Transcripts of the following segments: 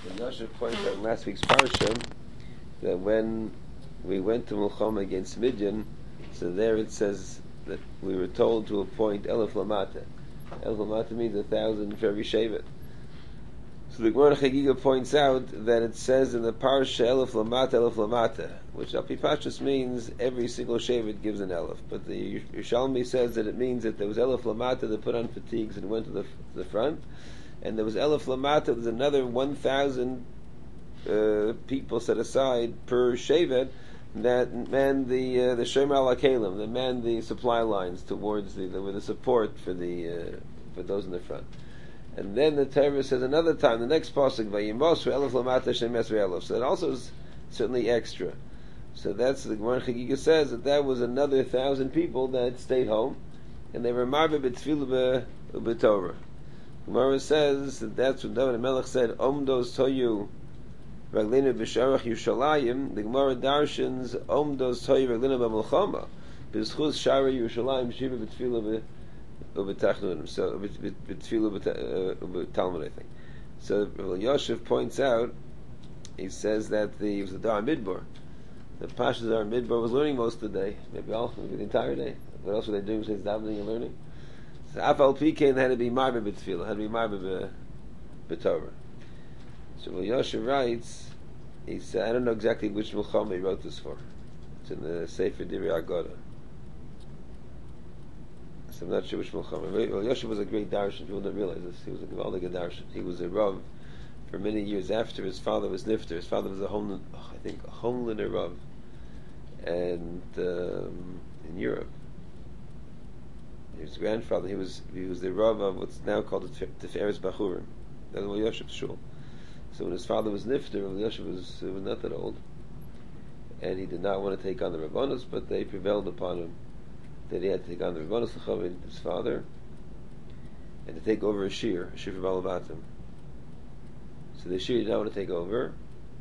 And Yosef pointed out in last week's parsha that when we went to Milchama against Midian, so there it says that we were told to appoint Elef Lamata. Elef Lamata means 1,000 for every Shevet. So the Gemara Chagiga points out that it says in the parsha Elef Lamata, which Al Pi Pashtus means every single Shevet gives an Elef. But the Yerushalmi says that it means that there was Elef Lamata that put on fatigues and went to the front, and there was Elef Lamata, there's another 1,000 people set aside per Shevet that manned the Shomer al HaKelim, that manned the supply lines towards with the support for those in the front. And then the Torah says another time, the next pasuk, Vayimos Elef Lamata Shem Esrei Elef. So that also is certainly extra. So that's the Gemara Chagiga says that was another 1,000 people that stayed home, and they were marbe b'tfilah b'torah. Gemara says that that's when David HaMelech said, Omdos Toyu Raglina b'Sharach Yushalayim. The Gemara darshans Omdos Toyu Raglina b'Milchama b'Zchus Shara Yushalayim Shiva b'tfilah b'Tachnunim. So b'tfilah b'Talmud, I think. So Yosef points out, he says that it was the Dar Midbar. The Pashas Dar Midbar was learning most of the day, maybe the entire day. What else were they doing besides davening and learning? So Afal Pikein had to be marbe b'tfilah, had to be marbe b'Torah. So Yosef writes, he said, I don't know exactly which Milchama he wrote this for. It's in the Sefer Divrei Agoda. So I'm not sure which Milchama. Well, Yosef was a great darshan. People don't realize this. He was a Gavaldig darshan. He was a Rav for many years after his father was Nifter. His father was a Homeliner Rav, and in Europe. His grandfather, he was the Rav of what's now called the Tiferes Bachurim. That was Yoshev's shul. So when his father was Nifter, Yosef was not that old, and he did not want to take on the Rabbanos, but they prevailed upon him that he had to take on the Rabbanos L'chaved, his father, and to take over a shir for Balabatim. So the shir did not want to take over,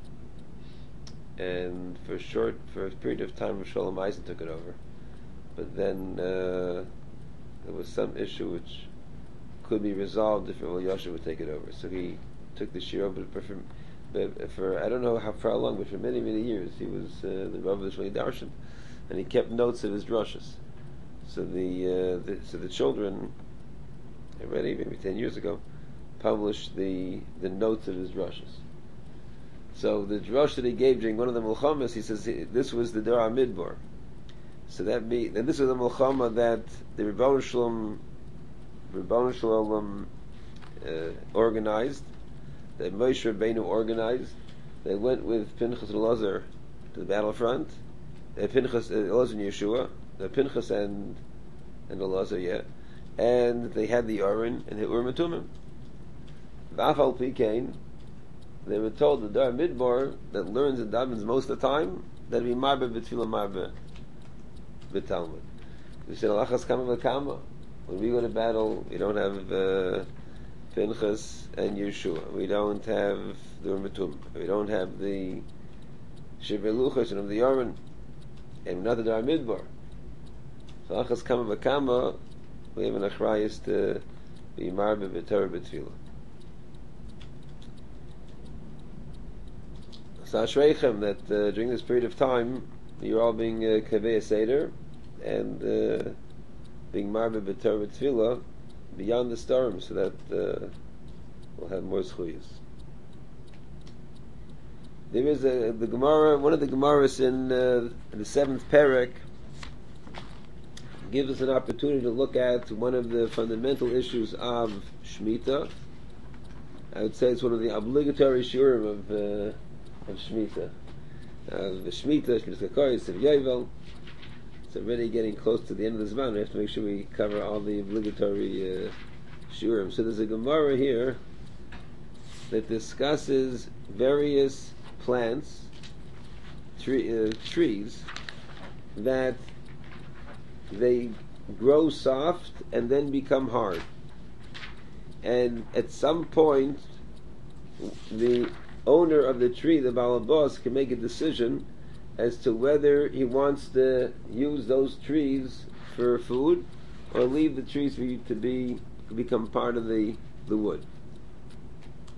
and for a period of time, Shalom Eisen took it over. But then there was some issue which could be resolved if Yosef would take it over. So he took the shir over, but for I don't know how far long, but for many, many years he was the Rav of the Shmei Darshan, and he kept notes of his drushes. So the children, already maybe 10 years ago, published the notes of his drushes. So the drush that he gave during one of the Milchamas, he says this was the Dara Midbar. So that means, and this was the Milchama that the Rebbeinu Shalom organized, that Moshe Rabbeinu organized. They went with Pinchas and Elazar to the battlefront. Pinchas, Elazar and Yeshua, Pinchas and Elazar, and they had the Aron and the Urim and Tumim. V'afal Pikein, they were told the Dar Midbar that learns and davens most of the time that be marbe b'tfilah marbe b'Talmud. We said alachas kama v'kama. When we go to battle, we don't have Pinchas and Yeshua. We don't have the Urim and Tumim. We don't have the Shivei Luchos and the Aron, and not the Dar Midbar. So alachas kama v'kama, we have an achrayus to be marbe b'Torah b'tfilah. So Ashreichem that during this period of time you're all being Kaveh Seder and being Marbe B'Torah B'Tfilah beyond the storm, so that we'll have more schuyas. There is the Gemara, one of the Gemaras in the 7th Perek gives us an opportunity to look at one of the fundamental issues of Shemitah. I would say it's one of the obligatory shurim of Shemitah. The Shemitah, Shmitas Kakoris, of Yovel. It's already getting close to the end of the Zman. We have to make sure we cover all the obligatory shurim. So there's a Gemara here that discusses various plants, trees, that they grow soft and then become hard. And at some point, the owner of the tree, the Baal Boss, can make a decision as to whether he wants to use those trees for food or leave the trees to become part of the wood.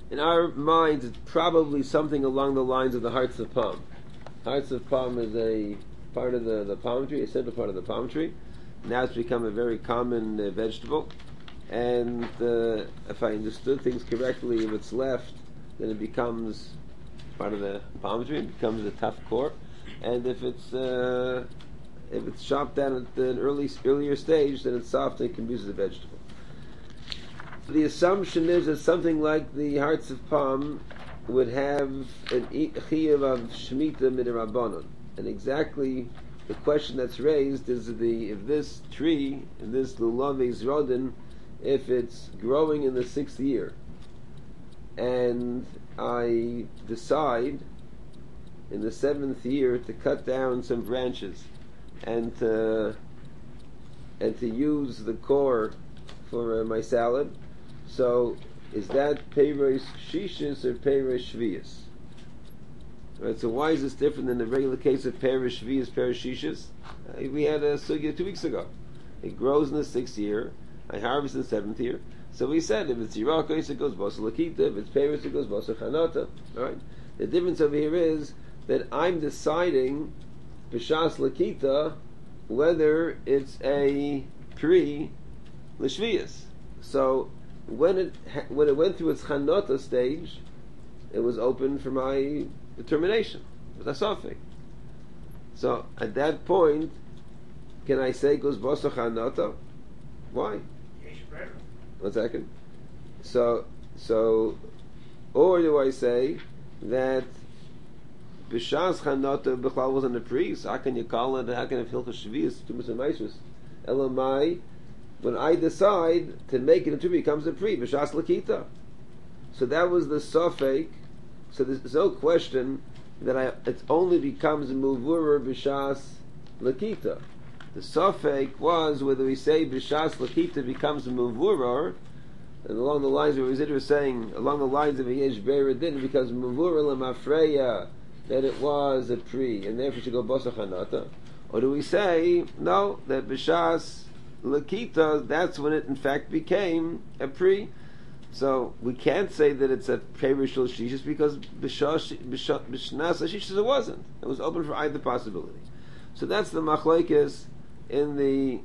in our minds, it's probably something along the lines of the hearts of palm. Hearts of palm is a part of the palm tree, a central part of the palm tree. Now it's become a very common vegetable. And if I understood things correctly, if it's left, then it becomes part of the palm tree. It becomes a tough core. And if it's chopped down at an earlier stage, then it's soft and it can be used as a vegetable. The assumption is that something like the hearts of palm would have an chiyuv of shmita midrabanan, and exactly the question that's raised is if this tree, in this lulav izrodin, if it's growing in the 6th year, and I decide in the 7th year to cut down some branches and to use the core for my salad. So, is that peiros shishis or peiros shvius? Right. So why is this different than the regular case of peiros shvius, peiros shishis? We had a sugya 2 weeks ago. It grows in the 6th year. I harvest in the 7th year. So we said if it's yirakos, it goes basa lakita. If it's peiros, it goes basa chanata. All right. The difference over here is that I'm deciding b'shas lakita whether it's a pri l'shvius. So when it went through its chanata stage, it was open for my determination. It was a safek. So at that point, can I say goes basa chanata? Why? 1 second. So, or do I say that b'shas chanata b'chlal wasn't a priest? How can you call it? How can it hilchos shvius tumas and meisus? Elamai, when I decide to make it into becomes a pri b'shas lakita. So that was the safek. So there's no question that it only becomes a muvurah b'shas lakita. The safek was whether we say b'shas lakita becomes a muvurah, and along the lines of Rizid was saying, along the lines of a yesh be'eradin, it becomes muvurah lemafreya, that it was a pri, and therefore should go basa chanata. Or do we say no, that b'shas lakita, that's when it in fact became a pri? So we can't say that it's a perishal shishis because b'shnas shishis it wasn't. It was open for either possibility. So that's the machlekes in the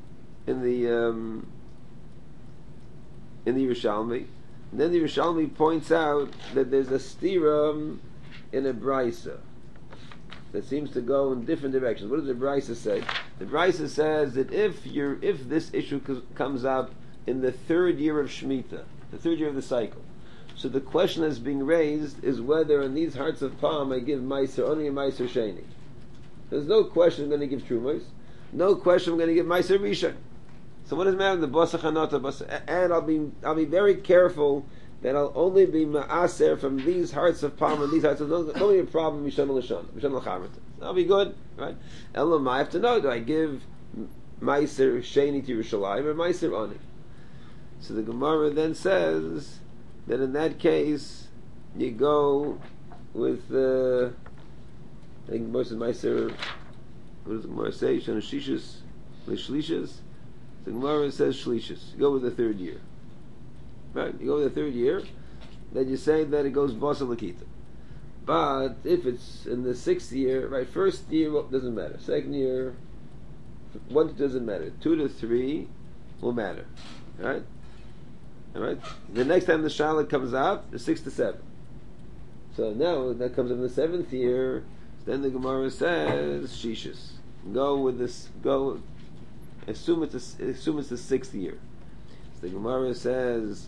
Yerushalmi. And then the Yerushalmi points out that there's a stira in a brisa that seems to go in different directions. What does the brisa say? The brisa says that if this issue comes up in the 3rd year of Shemitah, the 3rd year of the cycle, so the question that's being raised is whether in these hearts of palm I give meiser oni and meiser sheni. There's no question I'm going to give trumos. No question I'm going to give meiser rishon. So what does it matter? The basa chanata, and I'll be very careful that I'll only be ma'aser from these hearts of palm and these hearts of don't be a problem. Mishon l'chamata. I'll be good, right? Elam, I have to know: do I give meiser sheni to Yerushalayim or meiser ani? So the Gemara then says that in that case you go with I think most of meiser. What does the Gemara say? Shana shishas, l'shlishas. The Gemara says shlishas. You go with the 3rd year. Right? You go with the 3rd year, then you say that it goes basa lakita. But if it's in the 6th year, right, 1st year doesn't matter. 2nd year, 1 to 2 doesn't matter. 2 to 3 will matter. Right? Alright? The next time the shalat comes up is 6 to 7. So now that comes in the 7th year, then the Gemara says shishas. Go with this. Go. Assume it's the 6th year. So the Gemara says,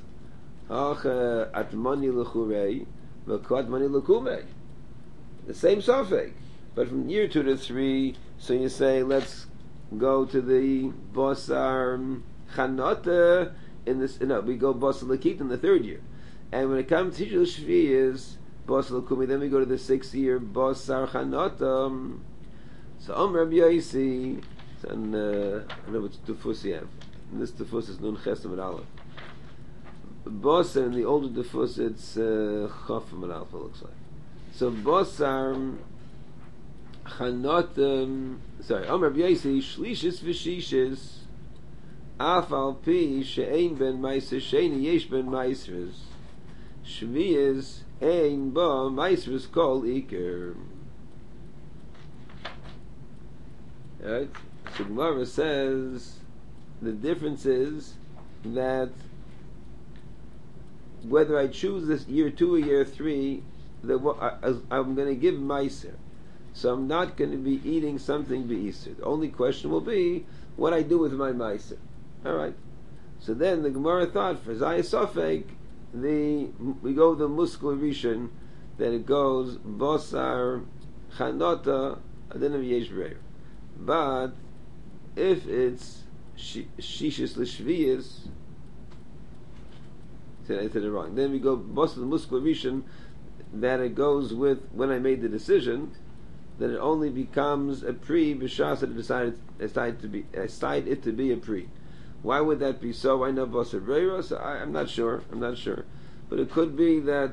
atmani l'churei, v'katmani l'kumei. The same safek, but from year 2 to 3. So you say, let's go to the basar chanata in this. No, we go basar lakit in the 3rd year, and when it comes to Tishul Shvi is basar lakumi. Then we go to the 6th year basar chanata. So Rabbi Yosi. And I don't know which tefus you have. And this tefus is nun chesam and aleph. Bosar, in the older tefus, it's chafam and aleph, it looks like. So Bosar, chanot, Omer B'yasi, shlishis v'shishis, af al pi she'ein ben meiser, she'ein yesh ben meisers, Shviyas ein ba Maisrus kol iker. Right? So Gemara says the difference is that whether I choose this year 2 or year 3, I'm going to give Meiser. So I'm not going to be eating something Be'isr. The only question will be what I do with my Meiser. Alright. So then the Gemara thought for Zaya Sofek, we go the Muskul Rishon, that it goes Bosar Chanota Adinav Yesh Breir. But if it's Shishis L'Shviyas, I said it wrong. Then we go Bosar the Muskul Rishon, that it goes with when I made the decision, that it only becomes a pre b'shas that decided it to be a pre. Why would that be so? I know Bosar Breira, so I'm not sure. But it could be that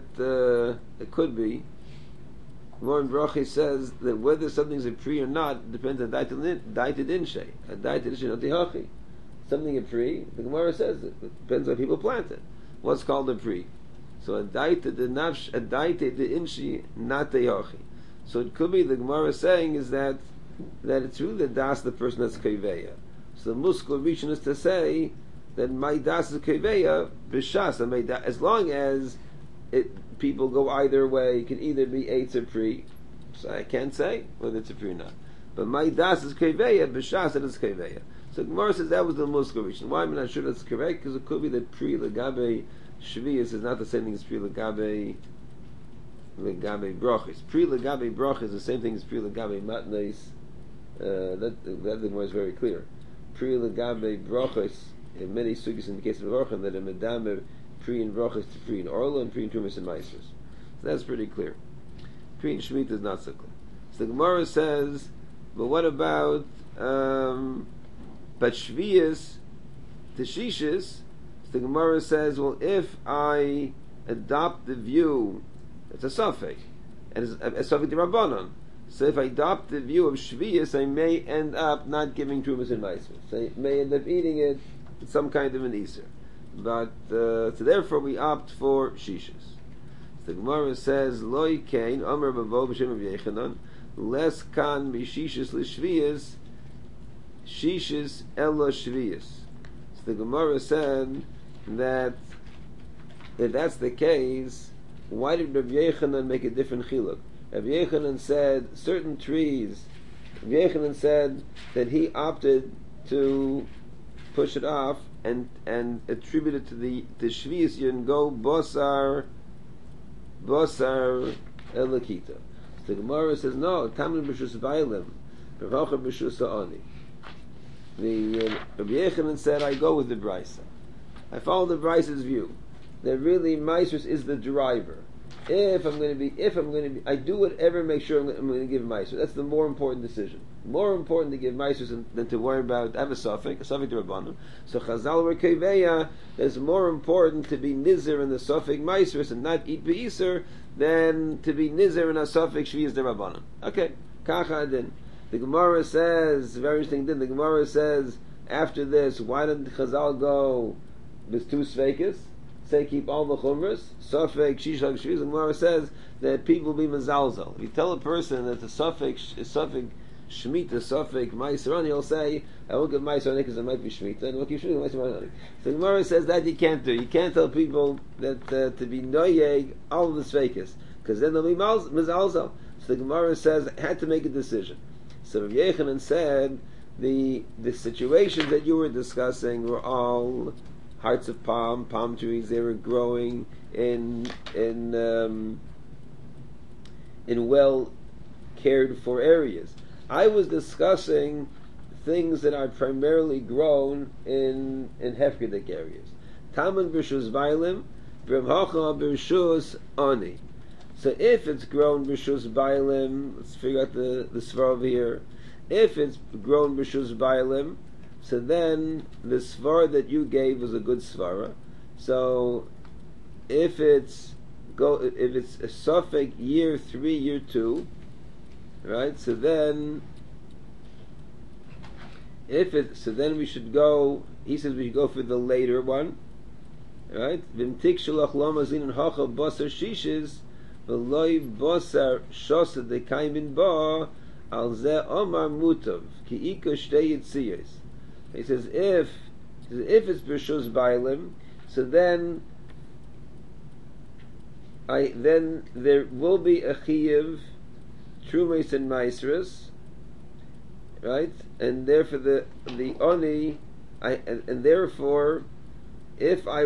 Moran Brachi says that whether something's a pre or not depends on daita dinshe. A daita dinshe not hachi. Something a pre, the Gemara says it depends on people plant it. What's called a pre? So a daita de nafsh, a daita de inshi, not hachi. So it could be the Gemara is saying is that it's really the das the person that's kaiveya. So the muskul rishon is to say that my das is kaiveya b'shas. As long as people go either way, it can either be eitz or pri. So I can't say whether it's a pri or not. But my das is kaiveya b'shas it is kaiveya. So Gemara says that was the muskul rishon. Why am I not sure that's correct? Because it could be that pri legabe shviyas is not the same thing as pri legabe brachis. Pri legabe brachis is the same thing as pri legabe matnes. That the Gemara is very clear. Pri legabe brachis in many sugis in the case of Orchan that a medamer pri and brachis to pri and orla and pri and tumas and meisers. So that's pretty clear. Pri and shmita is not so clear. So the Gemara says, but what about but shviyas teshishis? So the Gemara says, well, if I adopt the view, it's a suffix, and it's a suffix to Rabbanon. So if I adopt the view of Shviyas, I may end up not giving Trumas and Maisvus. So I may end up eating it with some kind of an Easter. But, so therefore we opt for Shishas. So the Gemara says, Loi Kain, Omer Bavo B'Shem of Yechanan, Les Kan B'Shishas L'Shviyas, Shishas Elo Shviyas. So the Gemara said that if that's the case, why did Rabbi Yechanan make a different chiluk? Rabbi Yechanan said certain trees. Rabbi Yechanan said that he opted to push it off and attribute it to the shviyas and go bosar elakita. So the Gemara says no. Tamin b'shus vaylim, b'vacha b'shus ani. The Rabbi Yechanan said I go with the brisa. I follow the brisa's view that really Maisrus is the driver. If I'm going to be, I do whatever, make sure I'm going to give Maisrus. That's the more important decision. More important to give Maisrus than to worry about, have a suffix to Rabbanon. So Chazal or Keveya, it's more important to be Nizer in the suffix Maisrus and not eat Be'isr than to be Nizer in a suffix Shviyas de Rabbanon. Okay, Kacha Adin. The Gemara says, very interesting thing, the Gemara says, after this, why didn't Chazal go with two Sveikis? Say keep all the chumras. Safek shishak shviz. The Gemara says that people be mezalzel. If you tell a person that the safek shmita, safek ma'aser, he'll say, "I won't give ma'aser because it might be shmita, and we'll keep shmita ma'aser." So the Gemara says that you can't do. You can't tell people that to be noyeg all of the sveikis, because then they'll be mezalzel. So the Gemara says I had to make a decision. So Rav Yechanan said the situations that you were discussing were all hearts of palm trees. They were growing in well cared for areas. I was discussing things that are primarily grown in hefkedik areas. Taman b'shus vaylim, b'remhacha b'shus ani. So if it's grown b'shus vaylim, let's figure out the svar over here. If it's grown b'shus vaylim, so then the svara that you gave was a good svara. So if it's a suffix year 3, year 2, right? So then then we should go. He says we should go for the later one, right? V'mtik shalach lama zin and hachal basar shishes v'loi basar shosa dekaimin ba al zeh omar mutav ki ika shtei yitziyos. He says if it's b'shus bailim, so then there will be a chiyuv trumas and maisras, right? And therefore the oni, and therefore if I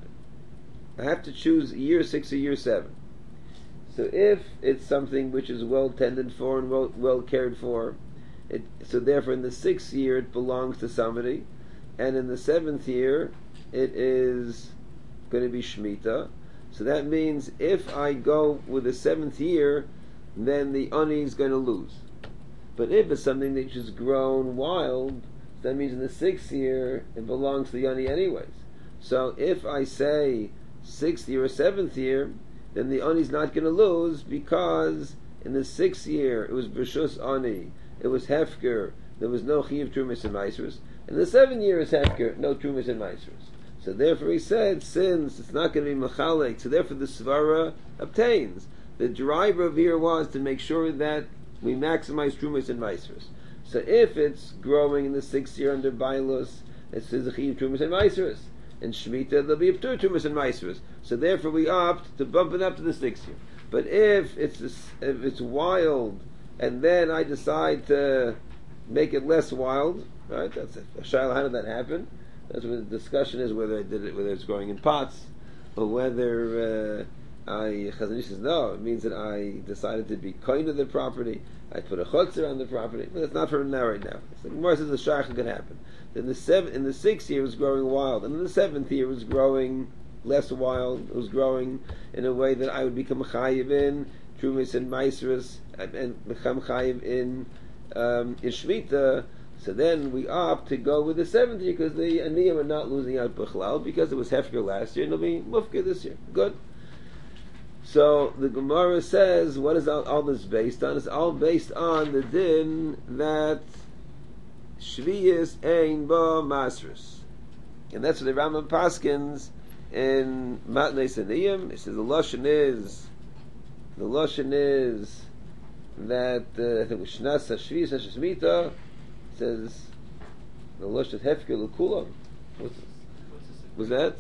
have to choose year 6 or year 7. So if it's something which is well tended for and well cared for, so therefore in the 6th year it belongs to somebody, and in the 7th year it is going to be Shemitah. So that means if I go with the 7th year, then the ani is going to lose. But if it's something that's just grown wild, that means in the 6th year it belongs to the ani anyways. So if I say 6th year or 7th year, then the ani is not going to lose, because in the 6th year it was b'shus ani, it was hefker, there was no chiyuv trumas and maisros. In the 7th year is hefker, no trumas and maisros. So therefore he said, since it's not going to be machalik, so therefore the svara obtains. The driver of here was to make sure that we maximize trumas and maisros. So if it's growing in the 6th year under bailus, it says the chiyuv trumas and maisros. In Shemitah there'll be p'tur trumas and maisros. So therefore we opt to bump it up to the 6th year. But if it's wild, and then I decide to make it less wild, right? That's a shayla. How did that happen? That's what the discussion is, whether it's growing in pots, or whether Chazon Ish says no. It means that I decided to be kohen of the property. I put a chutz on the property, but it's not for now. Right now, so the Gemara says the shaycha could happen. Then in the 6th year it was growing wild, and in the 7th year it was growing less wild. It was growing in a way that I would become chayiv in trumas and maisros, and become chayiv in Shemitah. So then we opt to go with the 7th year, because the aniyim are not losing out b'chlal, because it was hefker last year and it'll be mufker this year. Good. So the Gemara says, what is all this based on? It's all based on the din that shviyis ein ba masrus, and that's what the Rambam paskins in Matnei Saniyim. It says the lashon is that I think Shnasa Shviyis Shmita says the lashon hefker l'kulam. Was that?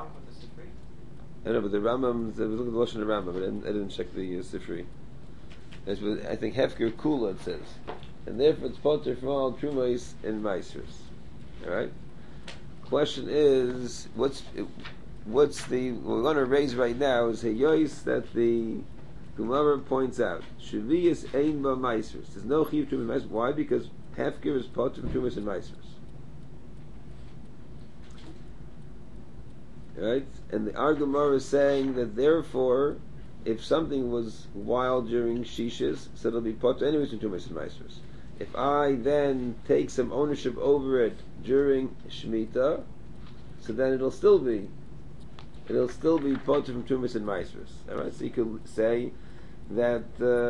I know, but the Rambam, I was looking at the lashon of the Rambam, but I didn't check the Sifri. I think hefker kula it says, and therefore it's potter from all trumais and maisers. All right. Question is, what's the what we're going to raise right now is Hayois that the Gemara points out. Shviyas ein ba maisers. There's no chiyuv trumas and maisers. Why? Because hefker is potter from trumas and maisers. Right? And the Gemara is saying that therefore, if something was wild during Shishas, so it'll be potter anyways from trumas and maisers. If I then take some ownership over it during Shemitah, so then it'll still be potter from trumas and maisers. All right, so you could say that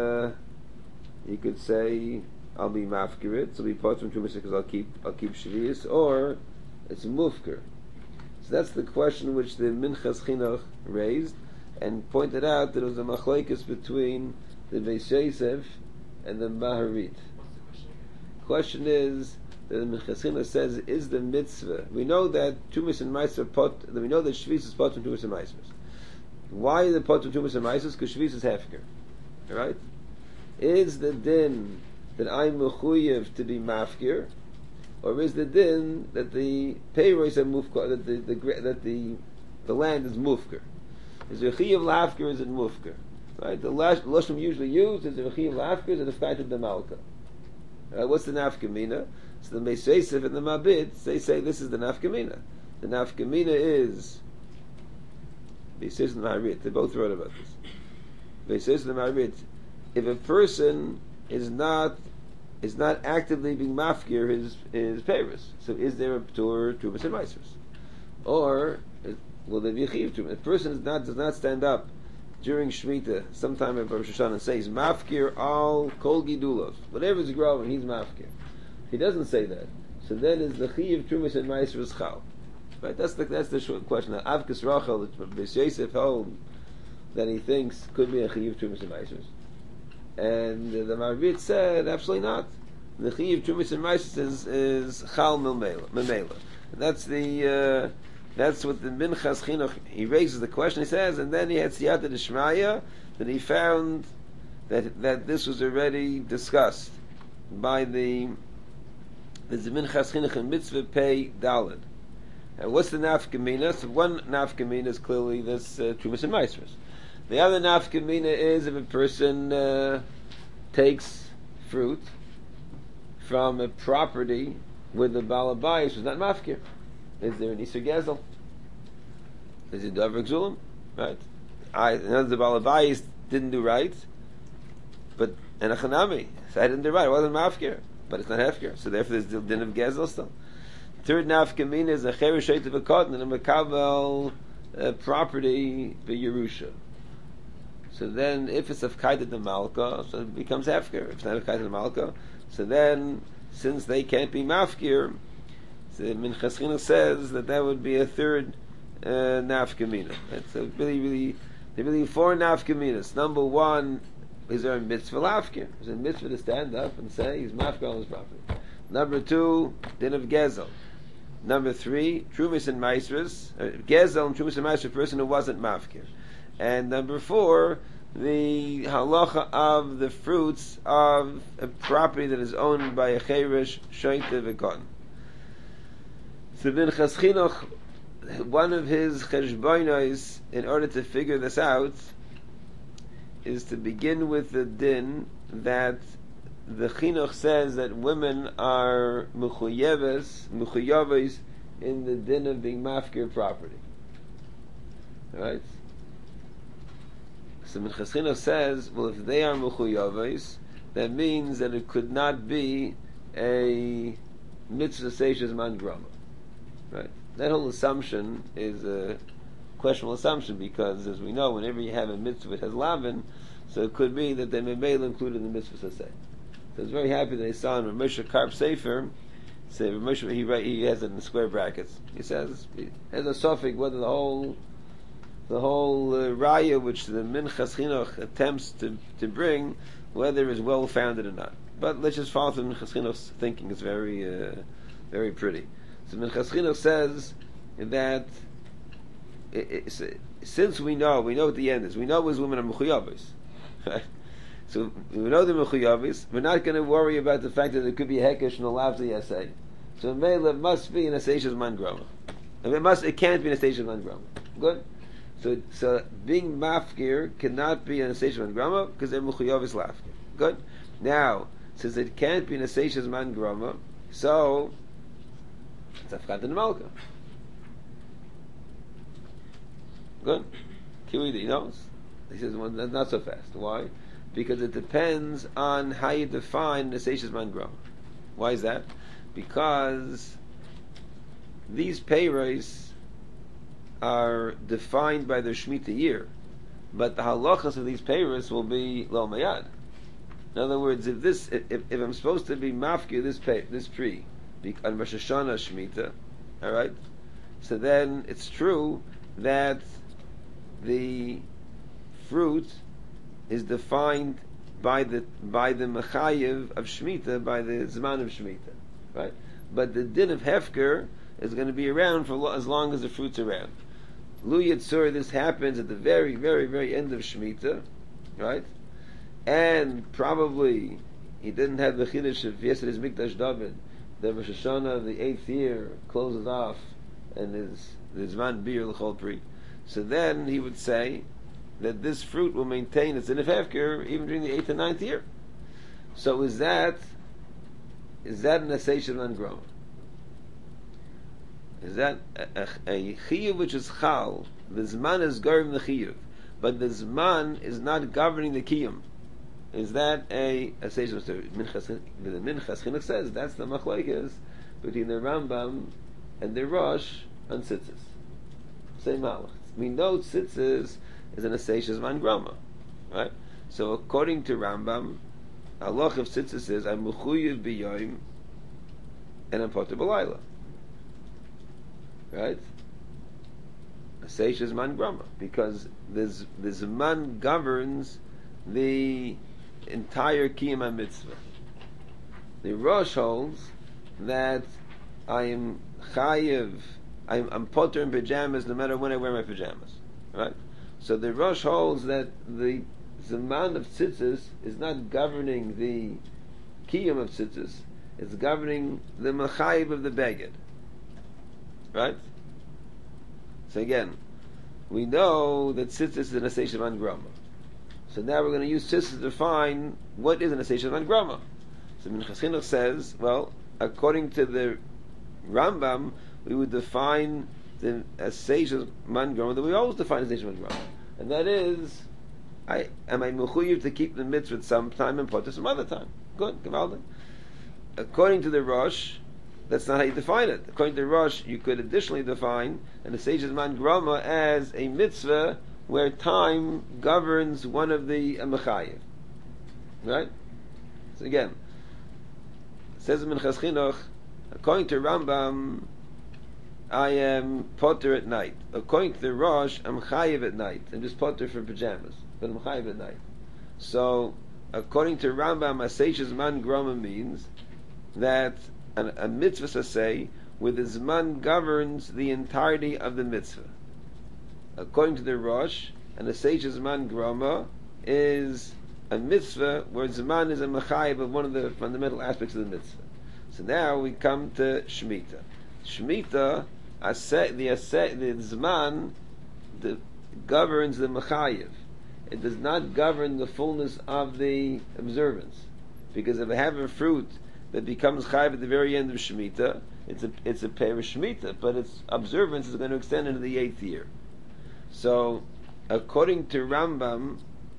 I'll be mafkirit, so it'll be potter from trumas because I'll keep shvius, or it's mufker. So that's the question which the Minchas Chinuch raised and pointed out that it was a machlokes between the Beis Yosef and the Maharit. Question is, the Minchas Chinuch says, is the mitzvah? We know that Tumas and Meiser we know that Shvis is pot from Tumas and Meiser. Why is it pot from Tumas and Meiser? Because Shvis is hefker. Right? Is the din that I'm mechuyev to be mafkir, or is the din that the peiros are mufkar, that the land is mufkar? Is there a chiyuv lafkir, or is it mufkar? Right? The lashon usually used is there a chiyuv lafkir, is it a fkait of the malka? What's the nafkamina? So the Beis Yosef and the Mabit, they say this is the nafkamina. The nafkamina is Beis Yosef and the Maharit. They both wrote about this. Beis Yosef and the Maharit. If a person is not actively being mafkir his peiros, so is there a p'tur trumas and maisers, or will there be a chiyuv trumas? If a person does not stand up during Shemitah, sometime in Rosh Hashanah, and says mafkir al kol gidulos, whatever's growing, he's mafkir. He doesn't say that. So then is the chiyuv trumas and maisers chal. Right? That's the short question. Now, Avkas Rachel, Beis Yosef hold that he thinks could be a chiyuv trumas and maasros, and the Maravit said absolutely not. The chiyuv trumas and maasros is chal memela. That's that's what the Minchas Chinuch, he raises the question. He says, and then he had siyata d'shmaya that he found that this was already discussed by the Minchas Chinuch in Mitzvah Pei Daled. And what's the nafkamina? So one nafkamina is clearly this trumas and maasros. The other nafkamina is if a person takes fruit from a property where the balabayis was not mafkir. Is there an Isur Gezel? Is it Davar Gzulim? Right? None of the balabayis didn't do right, but and a chanami, so I didn't do right. It wasn't mafkir, but it's not hefkir. So therefore, there's the din of Gezel still. Third nafkamina is a cheresh of a cotton and a makabel property by Yerusha. So then, if it's of kaita the malka, so it becomes hefker. If it's not of kaita the malka, so then, since they can't be mafkir, so Minchas Chinuch says that would be a third nafkamina. So really four nafkaminas. Number one, is there a mitzvah lafkir? Is there a mitzvah to stand up and say he's mafkir on his property? Number two, din of gezel. Number three, trumas and maasros. Gezel and trumas and maasros, a person who wasn't mafkir. And number four, the halacha of the fruits of a property that is owned by a cheresh, shoyte v'kon. So Minchas Chinuch, one of his cheshbonos, in order to figure this out, is to begin with the din that the Chinuch says that women are mechuyeves in the din of being mafkir property. Right? So Minchas Chinuch says, well, if they are mechuyeves, that means that it could not be a mitzvah seishes man grama. Right? That whole assumption is a questionable assumption because, as we know, whenever you have a mitzvah, it has lavin, so it could be that they may include in the mitzvah saseh. So it's very happy that they saw in Rav Moshe Karp Sefer, say Rav Moshe, he has it in square brackets. He says, he has a suffix whether the whole raya which the Minchas Chinuch attempts to bring, whether is well founded or not. But let's just follow the Minchas Chinuch's thinking. It's very, very pretty. So Minchas Chinuch says that since we know what the end is, we know it was women are mechuyavis, right? So we know the mechuyavis. We're not going to worry about the fact that there could be a hekesh and a lavzi essay. So Mela must be in a seishes man groma. It can't be in a seishes man groma. Good. So being mafkir cannot be in a seishes man groma because they're mechuyavis lafkir. Good. Now, since it can't be in a seishes man groma, so it's afkat and malka. Good. Kiwi, he knows. He says, well, that's not so fast. Why? Because it depends on how you define the seishes man groma. Why is that? Because these peiros are defined by their Shemitah year, but the halachas of these peiros will be lo mayad. In other words, if I'm supposed to be mafkir this tree on Rosh Hashanah Shemitah, all right, so then it's true that the fruit is defined by the mechayev of Shemitah, by the zman of Shemitah, right? But the din of hefker is going to be around for as long as the fruit's around. Lu Yitzur, this happens at the very, very, very end of Shemitah, right? And probably he didn't have the chiddush of yesterday's Mikdash David. The Rosh Hashanah of the 8th year closes off, and there's zman bir l'chol pri. So then he would say that this fruit will maintain its din of hefker even during the 8th and 9th year. So is that an asation on groma? Is that a chiyuv which is chal? The zman is governing the chiyuv, but the zman is not governing the kiyum. Is that a asation? The Minchas Chinuch says that's the machlokes between the Rambam and the Rosh on tzitzis. Same malach. We know tzitzis is an asation zman groma, right? So according to Rambam, halach of tzitzis is I'm mechuyev b'yoyim and I'm poter b'layla. Right? Aseish Zman Grama, because the Zman governs the entire Kiyam mitzvah. The Rosh holds that I am chayiv, I'm potter in pajamas no matter when I wear my pajamas, right? So the Rosh holds that the Zman of tzitzis is not governing the Kiyam of tzitzis, it's governing the Mechayiv of the Beged, right? So again, we know that tzitzis is an Aseish Zman Grama. So now we're going to use tzitzis to define what is an Aseish Zman Grama. So Minchas Chinuch says, well, according to the Rambam, we would define the Aseish Zman Grama that we always define as Aseish Zman Grama, and that is, am I mechuyev to keep the mitzvah some time and potter some other time? Good, Gavaldik. According to the Rosh, that's not how you define it. According to the Rosh, you could additionally define an Aseish Zman Grama as a mitzvah where time governs one of the mechayev. Right? So again, says Minchas Chinuch, according to Rambam, I am potter at night. According to the Rosh, I'm chayiv at night. I'm just potter for pajamas, but I'm chayiv at night. So, according to Rambam, Aseish Zman Grama means that a mitzvah say where the Zman governs the entirety of the mitzvah. According to the Rosh, an Aseish Zman Grama is a mitzvah where Zman is a mechayiv of one of the fundamental aspects of the mitzvah. So now we come to Shemitah. Shemitah, the Zman governs the mechayiv. It does not govern the fullness of the observance, because if I have a fruit that becomes chayiv at the very end of Shemitah, it's a perish Shemitah, but its observance is going to extend into the 8th year. So, according to Rambam,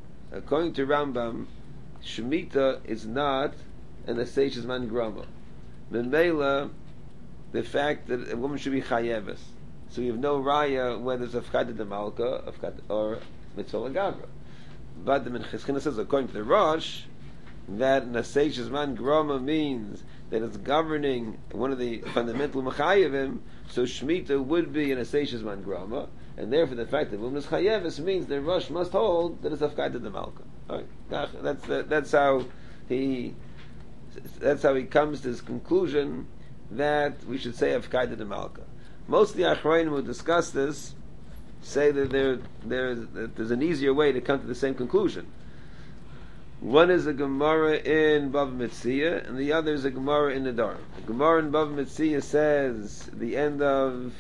Shemitah is not an Aseish Zman Grama. Memela, the fact that a woman should be chayeves. So we have no raya whether it's Afkata de Malka or Mitzvah Gavra. But the Minchas Chinuch says, according to the Rosh, that an Aseish Zman Grama means that it's governing one of the fundamental Mechayevim, so Shemitah would be an Aseish Zman Grama, and therefore the fact that woman is chayeves means the Rosh must hold that it's Afkata de Malka. Right? That's how he comes to his conclusion that we should say Afkata de Malka. Most of the Achrayim who discuss this say that there's an easier way to come to the same conclusion. One is a Gemara in Bava Metzia, and the other is a Gemara in Nedarim. The Gemara in Bava Metzia says the end of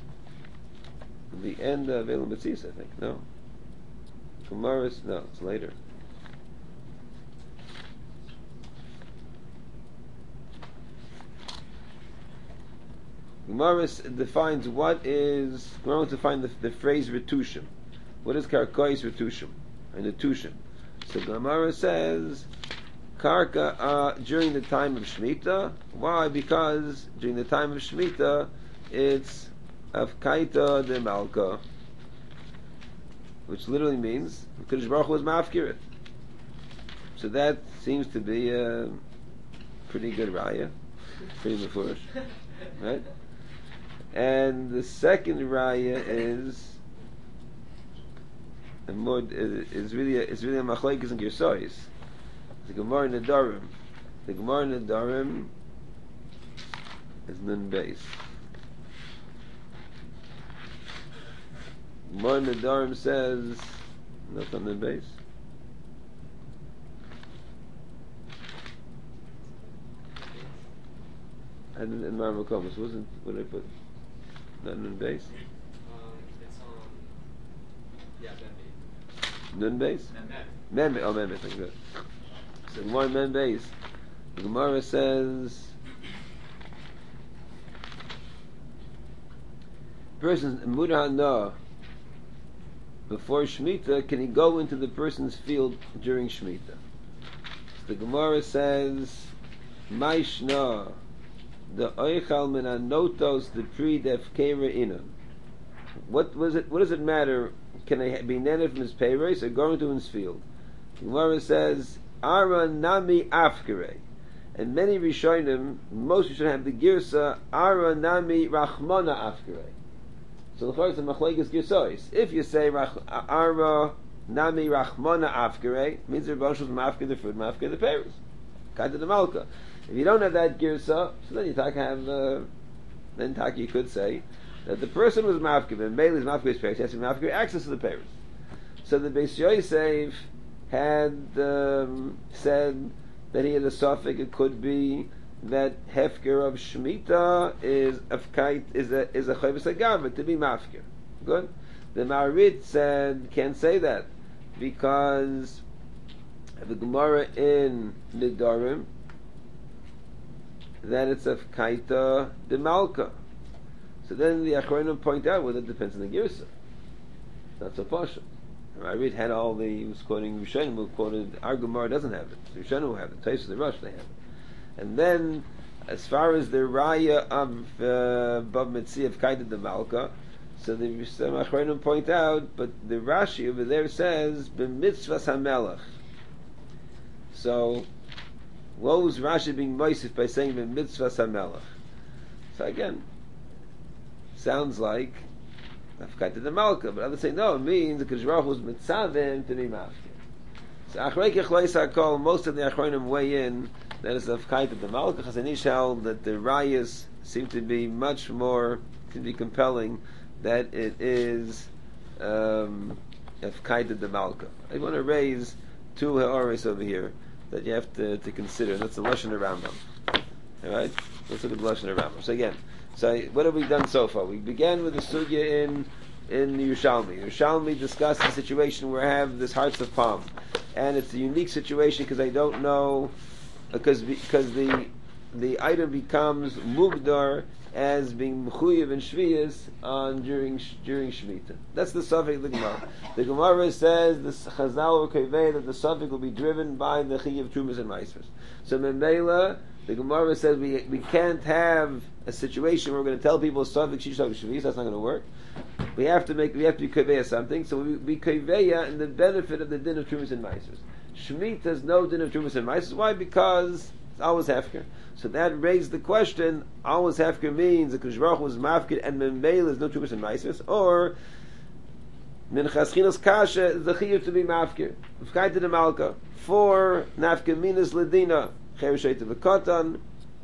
Elam Betzis, I think. No. Gemara is, no, it's later. Gemara defines what is. Gemara wants to find the phrase retushim. What is karkois retushim? And retushim. So Gemara says karka during the time of Shemitah. Why? Because during the time of Shemitah, it's Afkaita de Malka, which literally means Kodesh Baruch Hu was mafkirit. So that seems to be a pretty good raya, pretty mafurish, right? And the second raya is really a machlekes and gersois. The Gemara in Nedarim. The Gemara in Nedarim is nun beis. Gemara in Nedarim says not on nun beis. And in Marmakomas wasn't what I put. Not nun beis. It's on. Yeah, Nun beis. Mem. Oh, mem. Thank you. So Gemara mem beis. The Gemara says, person's mudana before Shemitah, can he go into the person's field during Shemitah? So the Gemara says, Maishna, the oichal min anotos the pre defkera inam. What does it matter? Can I be netted from his payrace or going to his field? The Gemara says, Ara nami afkere. And many Rishonim, most Rishonim have the girsa, Ara nami rachmana afkere. So the it's a machlekes girsois. If you say arba nami rachmana afkere, means the Rebbe was mafker the food, mafker the peiros. Kaita the malka. If you don't have that girsa, so then you you could say that the person was mafker, and Bailey is mafker his peiros, he has to be mafker access to the peiros. So the Beis Yosef had said that he had a suffix. It could be that hefker of shmita is a chayvus agava to be mafker. Good. The Marit said can't say that because the Gemara in Nidarim that it's a kaita de malka. So then the Achronim point out, well, it depends on the girsa. Not so pasha. Marit had all the, he was quoting Rishonim who quoted, our Gemara doesn't have it. The Rishonim will have it. Taisa the Rush they have it. And then, as far as the raya of Bab Metzi of Kaita de Malka, so the Achronim point out, but the Rashi over there says b'mitzvas hamelach. So, what was Rashi being moisif by saying b'mitzvas hamelach? So again, sounds like Afkaita de Malka, but others say no, it means the Baruch was mitzavim to be mafkir. So Achrei Kechleis HaKol, most of the Achronim weigh in that it's Afkaita de Malka. Chazanish held that the rayas seem to be much more, to be compelling, that it is Afkaita de Malka. I want to raise two ha'oris over here that you have to consider. That's the Lashon Rambam. All right, let's look at the Lashon Rambam. So again. So what have we done so far? We began with the sugya in Yerushalmi. Yerushalmi discussed the situation where I have this hearts of palm, and it's a unique situation because I don't know because the item becomes mugdar as being mechuyev and shviyas on during Shemitah. That's the suffix of the Gemara. The Gemara says the Chazal or Kaveh that the suffix will be driven by the chiyav trumas and maasros. So Memela, the Gemara says we can't have a situation where we're going to tell people suffix shish suffix shviyas. That's not going to work. We have to be kaveya something. So we be kaveya in the benefit of the din of trumas and maasros. Shemitah has no din of trumas and maasros. Why? Because it's always hefker. So that raised the question: always hefker means that Kodesh Baruch Hu was mafkir and memel is no trumas and maasros, or minchas chinos kasha is the chiyuv to be mafkir. V'kaita de malka for nafka minas ledina chereshet v'katan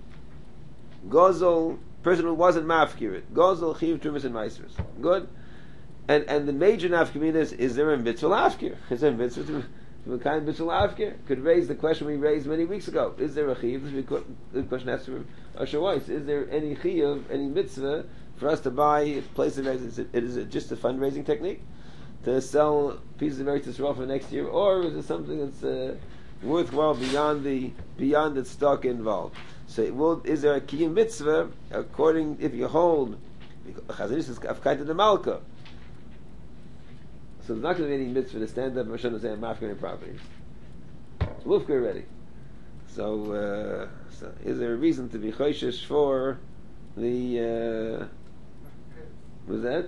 gozel person who wasn't mafkir it gozel chiyuv trumas and maasros. Good. And the major nafka minas is there a mitzvah afkir? Is there a mitzvah to kind of mitzvah afkir? Could raise the question we raised many weeks ago. Is there a chiyuv? The question asked from Asher Weiss. Is there any chiyuv, any mitzvah for us to buy a place of is it just a fundraising technique to sell pieces of Eretz Yisrael for next year, or is it something that's worthwhile beyond the stock involved? So, is there a kiyum mitzvah according if you hold Chazanish is Afkaita de Malka? So there's not going to be any mitzvah to stand up and say I'm mafkir any properties. It's Wufka already. So is there a reason to be choishish for the was that?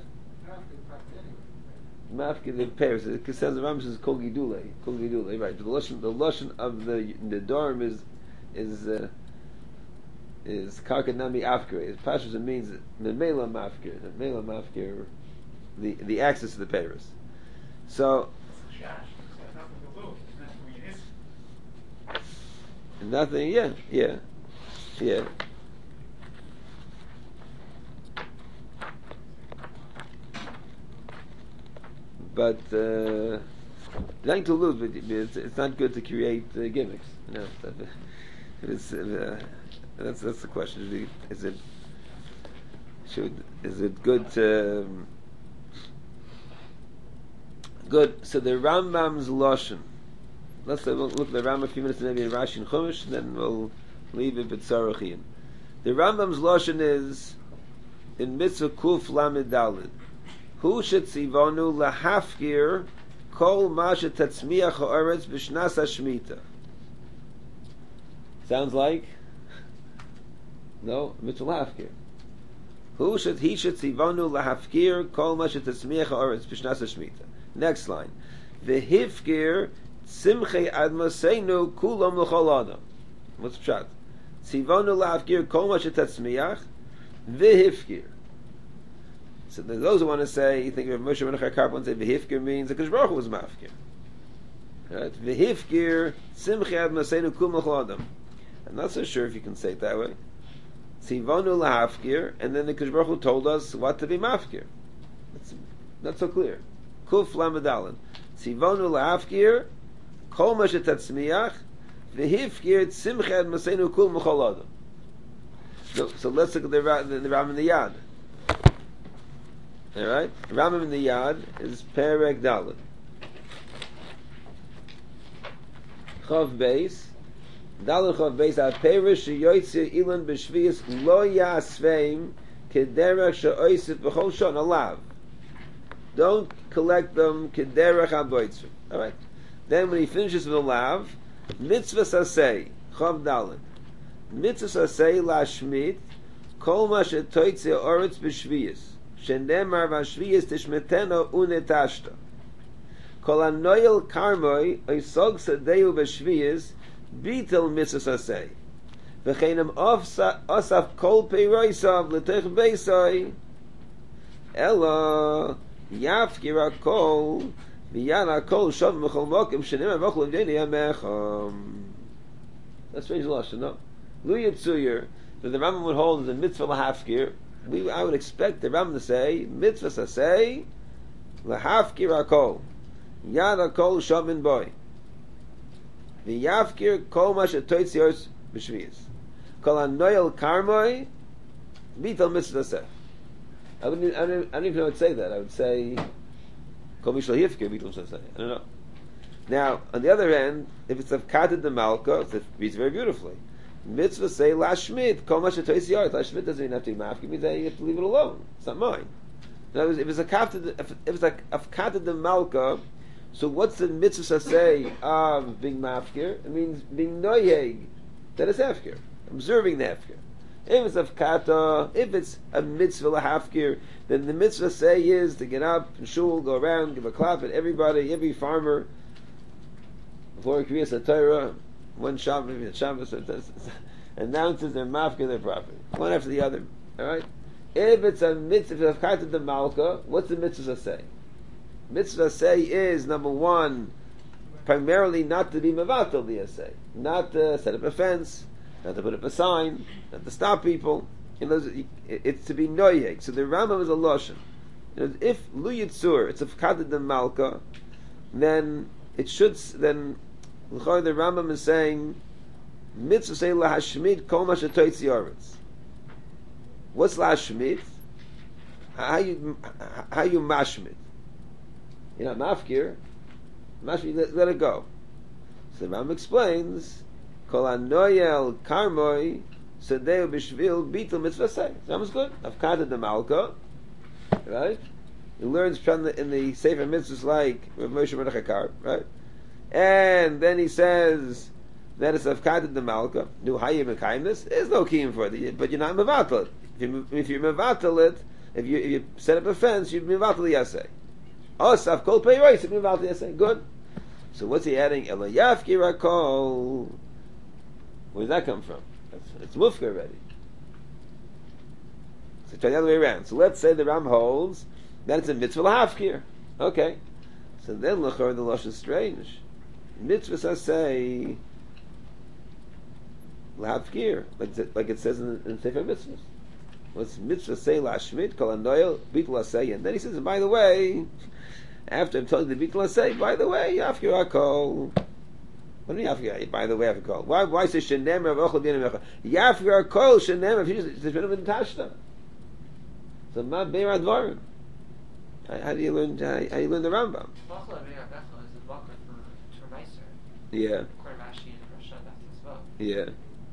Mafkir the pairs. It says the Rambam says kol gidule, right? The lashon of the dorm is karka nami afkir. It pashas it means memela mafkir, the access to the pairs. So nothing, yeah. But nothing to lose, but it's not good to create gimmicks. No, that's the question. Is it good to good? So the Rambam's lashon. Let's look at the Rambam a few minutes, maybe in Rashi and Chumash, then we'll leave it with Tzarachian. The Rambam's lashon is in Mitzvah Kuf Lamed Daled. Hu shetzivonu lahafkir kol ma shetatzmiach ha'aretz b'shnas hashmita. Sounds like no mitzvah lahafkir. Hu shetzivonu lahafkir kol ma shetatzmiach ha'aretz b'shnas hashmita. Next line. V'hifkir simchei admaseinu kulam l'chol adam. What's pshat? Tzivonu lahafkir kol ma shetatzmiach v'hifkir. So there's those who want to say, you think of Moshe Rabbeinu Karpon and say v'hifkir means the Kodesh Baruch Hu was mafkir. Right? V'hifkir simchi ad maseinu kul mechol adam. I'm not so sure if you can say it that way. Tzivonu lahafkir, and then the Kodesh Baruch Hu told us what to be mafkir. That's not so clear. Kuf lamadalin. Tzivonu lahafkir, kol ma shetatzmiach, v'hifkir simchi ad maseinu kul mechol adam. So let's look at the Ram in the Yad. All right, Rambam in the Yad is Perek Dalet. Chav Beis, Dalet Chav Beis. Al Perish sheyoytze ilan b'shvius lo yasveim kederach sheoyset b'chol shon alav. Don't collect them kederach aboitzim. All right. Then when he finishes with alav, mitzvah sasei Chav Dalet. Mitzvah sasei lashmit kol ma shetoytze oretz b'shvius. Shendemar vashviyas tishmeteno unetashta. Kol anoyel karmoi oisog sadeu vashviyas bitel mitzvah sasei. V'cheinem osaf kol peiroisav l'tech beisoi. Ela yafkir hakol v'yan hakol shov mechol mokim shendemar v'chol v'deni hamecham. That's strange lashon, no? Lu Yitzuyer, that the Rambam would hold is a mitzvah lahafkir. I would expect the Ram to say mitzvah sasei lahafkir hakol yad hakol shavin boy v'yafkir kol ma shetoitzios b'shviyas kol anoyel karmoi bitel mitzvah sasei. I don't even know how I would say that. I would say kol mishal hifkir bitel sasei. I don't know. Now, on the other hand, if it's of katid the malka, it reads very beautifully. Mitzvah say lashmit kol ma shetois yard. Lashmit doesn't mean have to be mafki. It means that you have to leave it alone. It's not mine. In other words, if it's a kafta, if it's like afkata the malka, so what's the mitzvah say of being mafkir? It means being noyeg. That is hefkir. Observing the hefkir. If it's afkata, if it's a mitzvah lahafkir, then the mitzvah say is to get up and shul, go around, give a clap at everybody, every farmer. Before Kriyas Torah, one Shabbos announces their mafka their property, one after the other. All right. If it's a mitzvah of karta the malka, what's the mitzvah say? Mitzvah say is number one, primarily not to be mevatel the essay, not to set up a fence, not to put up a sign, not to stop people. It's to be noyeg. So the Rambam is a lashon. If lu yitzur, it's of karta the malka, then it should then. The Rambam is saying, mitzvah say lahashmid kol ma shetoitzi oretz. What's lahashmid? How you mashmid? You're not mafkir. Mashmid, let it go. So the Rambam explains, kol anoyel karmoi sadeu b'shvil bitul mitzvah say. So Rambam's good. Avkata de malka, right? He learns from in the Sefer Mitzvahs like Rav Moshe Rabbeinu, right? And then he says that it's avkata de malka. Nu hayim and kindness. There's no kiyum for it, but you're not mevatel it. If you mevatel it, if you set up a fence, you mevatel the yaseh. Osaf kol peirois, you mevatel the yaseh. Good. So what's he adding? Ela yafkir hakol. Where does that come from? It's mufka already. So try the other way around. So let's say the Ram holds that it's a mitzvah lahafkir. Okay. So then l'chor the lush is strange. Mitzvah say lahafkir, like it says in Sefer Mitzvahs. What's mitzvah say lashmit kol anoyel bitul say, and then he says, by the way, after I'm telling the bitul say, by the way, yafkir hakol. What do you yafkir? By the way, yafkir hakol. Why say shenem rav ochel b'yanim echa? Yafkir hakol shenem if he's been in tashta. So ma beir advarim. How do you learn? How you learn the Rambam? Yeah. Yeah.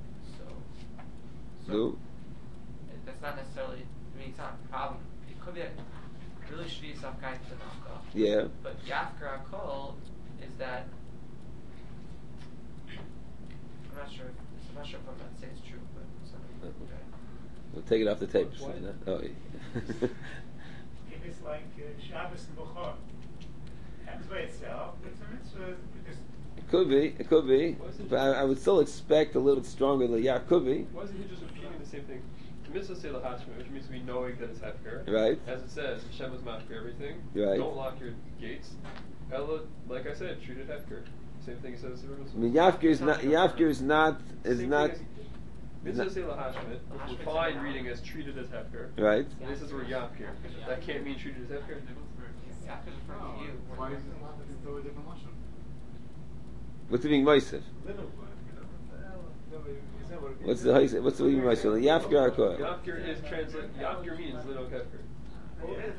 So that's not necessarily. I mean, it's not a problem. It could be a really shvi safkai to the yeah. But yafkar hakol is that. I'm not sure if I'm about to say it's true, but it's not. Okay. We'll take it off the tape. Oh, yeah. If it's like Shabbos and Bukhar, happens by itself, it's a mitzvah. It could be, but I would still expect a little bit stronger. Yeah, it could be. Why isn't he just repeating the same thing? mitzvah say lahashma, which means to be knowing that it's hefker. Right. As it says, Hashem is mafker everything. Right. Don't lock your gates. Ella, like I said, treat it hefker. Same thing it says. I mean, Yafkir is not. Mitzvah say lahashma, which we're fine reading as treated as hefker. Right. And this is where yafkir. That can't mean treated as hefker. Why is it not that it's totally different lashon? What's it being Moisef? What's the being Moisef? Yafkir Akor. Yafkir is translate. Yafkir means little hefker. Yes.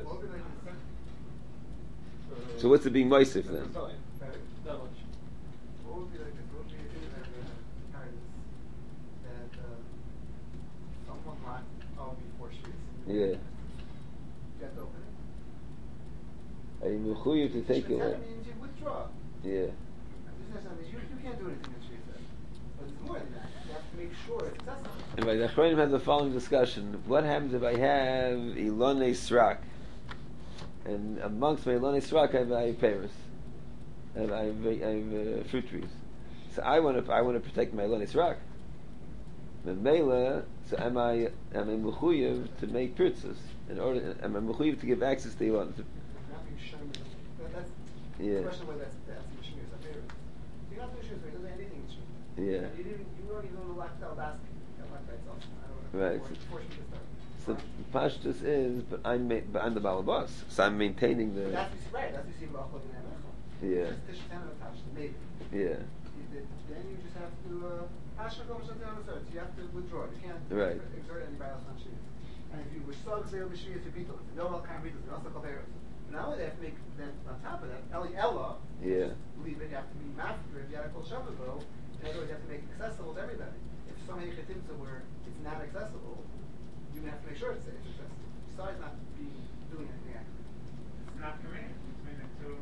So what's the being Moisef then? Not much. What would be like this? What would be a paradise that someone locked all before streets? Yeah. You have to open it. Are you mechuyev to take it? That means you withdraw. Yeah. You can't do anything in the streets then. But it's more than that. You have to make sure it's accessible. And by the Achronim had the following discussion: what happens if I have Ilonei Srak, and amongst my Ilonei Srak I have Paris, and I have fruit trees. So I want to protect my Ilonei Srak. But Mela, so am I mechuyev to make purchases in order? Am I mechuyev to give access to Ilon? Not being shown. That's Yeah. the question whether that's the machine is a favorite. You're not doing shoes, but it doesn't have anything in shoes. Yeah. You already know the lifestyle basket. That locked by itself. I don't know. Right. Force me to start. So Pashtus is, but I'm the Balabas, so I'm maintaining But the. that's right. That's what you see about Chol Yeah. Maybe. Yeah. Then you just have to you have to withdraw. You can't Right. exert anybody else on shoes. And if you were so excited with shoes, you no all kind of reasons. Also compares. Now they have to make then on top of that, Ella. Yeah. Leave it. You have to be master. If you have to call Shavavo, in other words, you have to make it accessible to everybody. If somebody gets into where it's not accessible, you have to make sure it's accessible. Besides not doing anything accurate. It's not command between the two.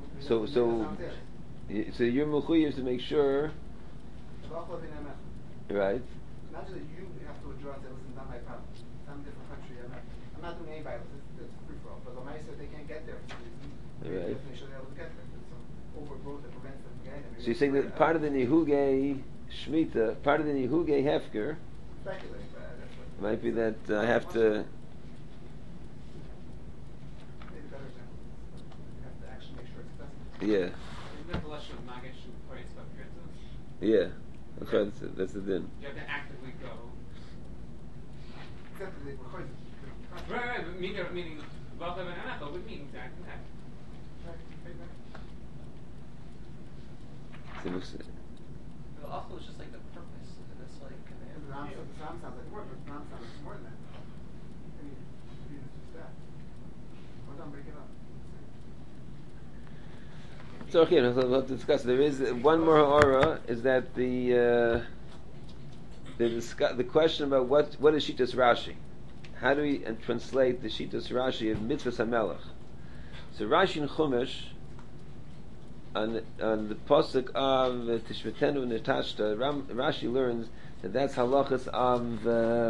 So your mechuyev is to make sure, right? Not just that you have to withdraw and say, listen, it's not my problem. I'm in a different country. I'm not doing any violence. It's free for all. But the mice, if they can't get there for some reason, you Right. have to make sure they're able to get there. There's some overgrowth that prevents them from getting there. So you're saying that part of the Nihuge Shemitah, part of the Nihuge Hefker, Speculating, but that's what. might be that I have to. Maybe a better example. You have to actually make sure it's accessible. Yeah. Isn't that the lesson of Magesh who prays about Kirtan? Yeah. Okay, that's the din. You have to actively go. Except that they record it. Right, but meaning Vachav and Anacha would mean exactly that. So it looks- The Achel is just like the purpose, and it's like And the Ram sounds like more, but the Ram sounds like more than that. I mean, it's just that. Or don't break it up. So okay, we'll have to discuss. There is one more aura. Is that the question about what is Shitas Rashi? How do we translate the Shitas Rashi of Mitzvahs HaMelech? So Rashi in Chumash on the pasuk of Tishvetenu Netashta, Rashi learns that that's halachas of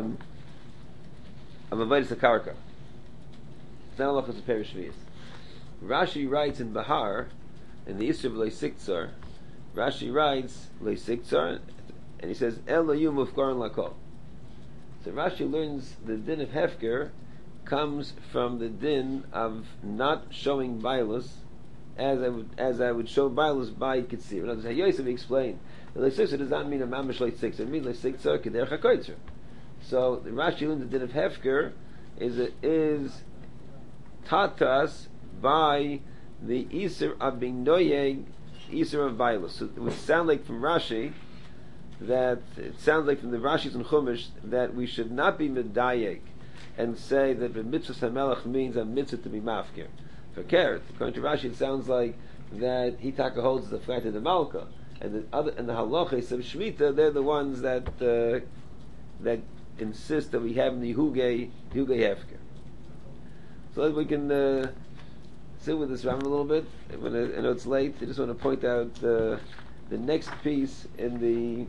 Avodas HaKarka. It's not halachas of Perish Shvius. Rashi writes in Bahar, in the Yisr of Leisiktzar, Rashi writes Leisiktzar, and he says Elo Yum Ufkaron Lakol. So Rashi learns the din of Hefker comes from the din of not showing Bailus as I would show Bailus by Kitzir. In other words, Yosef explained the Leisiktzar does not mean a Mamash Leisiktzar, it means Leisiktzar Kederech HaKoitzer. So the Rashi learns the din of Hefker is taught to us by the Isser of being Noyeg, Isser of Bailus. So it would sound like from Rashi that it sounds like from the Rashis and Chumash that we should not be medayek and say that the mitzvah hamelech means a mitzvah to be mafkir. For Keret, according to Rashi, it sounds like that Hitaka holds the flat of the Malka, and the halachas of Shemitah, they're the ones that insist that we have the Hugei Hefker. So that we can sit with this Ram a little bit. I know it's late. I just want to point out the next piece in the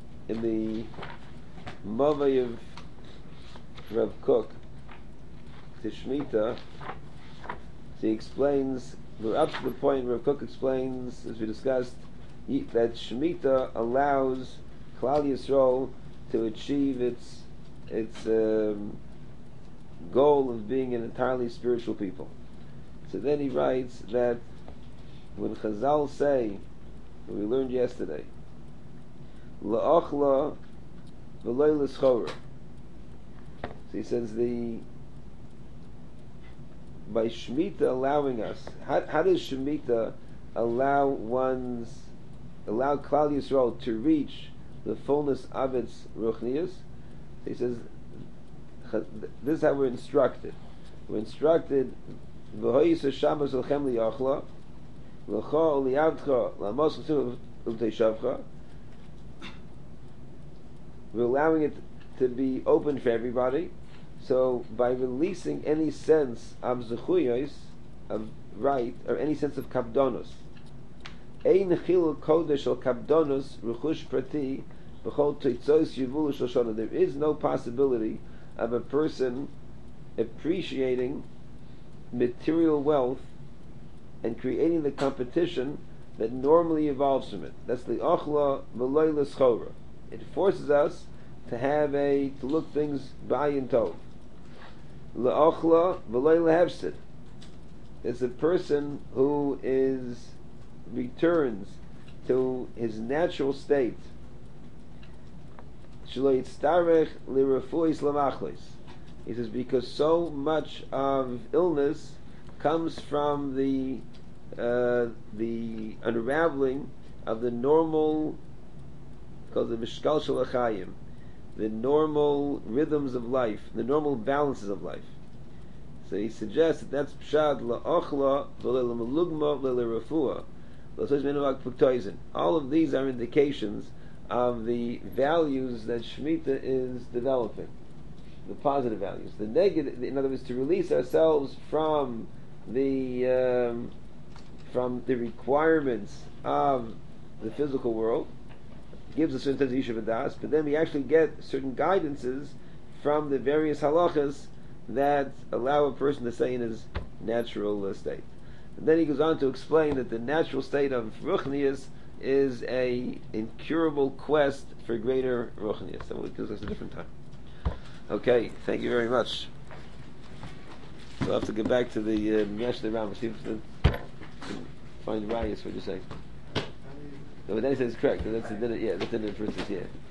Mavai of Rav Kook to Shemitah. So he explains, we're up to the point where Rav Kook explains, as we discussed, that Shemitah allows Klal Yisrael to achieve its its goal of being an entirely spiritual people. So then he writes that when Chazal say, we learned yesterday, la'achla v'loy l'schora. So he says by Shemitah allowing us, how does Shemitah allow Klal Yisrael to reach the fullness of its ruchnius? He says, this is how we're instructed. We're instructed, v'hoyis Shabbos l'chem li'achla, l'cha li'avtcha l'amos l'teishavcha. We're allowing it to be open for everybody. So by releasing any sense of zechuyos, of right, or any sense of kabdonos, ein chilul kodesh al kabdonos rechush prati b'chol toitzos yivulu shoshana. There is no possibility of a person appreciating material wealth and creating the competition that normally evolves from it. That's the achla v'loy l'schora. It forces us to look things b'ayin tov. La'achla v'loy lehefsid. It's a person who returns to his natural state. Shelo yitztarech l'refuis lamachlis. He says because so much of illness comes from the unraveling of the normal, called the mishkal shel hachayim, the normal rhythms of life, the normal balances of life. So he suggests that's pshad la'achla v'le'melugma v'le'refua v'le'soiz. All of these are indications of the values that Shemitah is developing, the positive values. The negative, in other words, to release ourselves from the requirements of the physical world, gives a certain sense of yishuv das, but then we actually get certain guidances from the various halachas that allow a person to stay in his natural state. And then he goes on to explain that the natural state of ruchnius is a incurable quest for greater ruchnius. So we'll do this a different time. Okay, thank you very much. We'll have to get back to the Yeshli Ram, see if we can find Rayas, what you're saying. No, but then he says it's correct. That's the dinner, yeah, that's the dinner verses, yeah.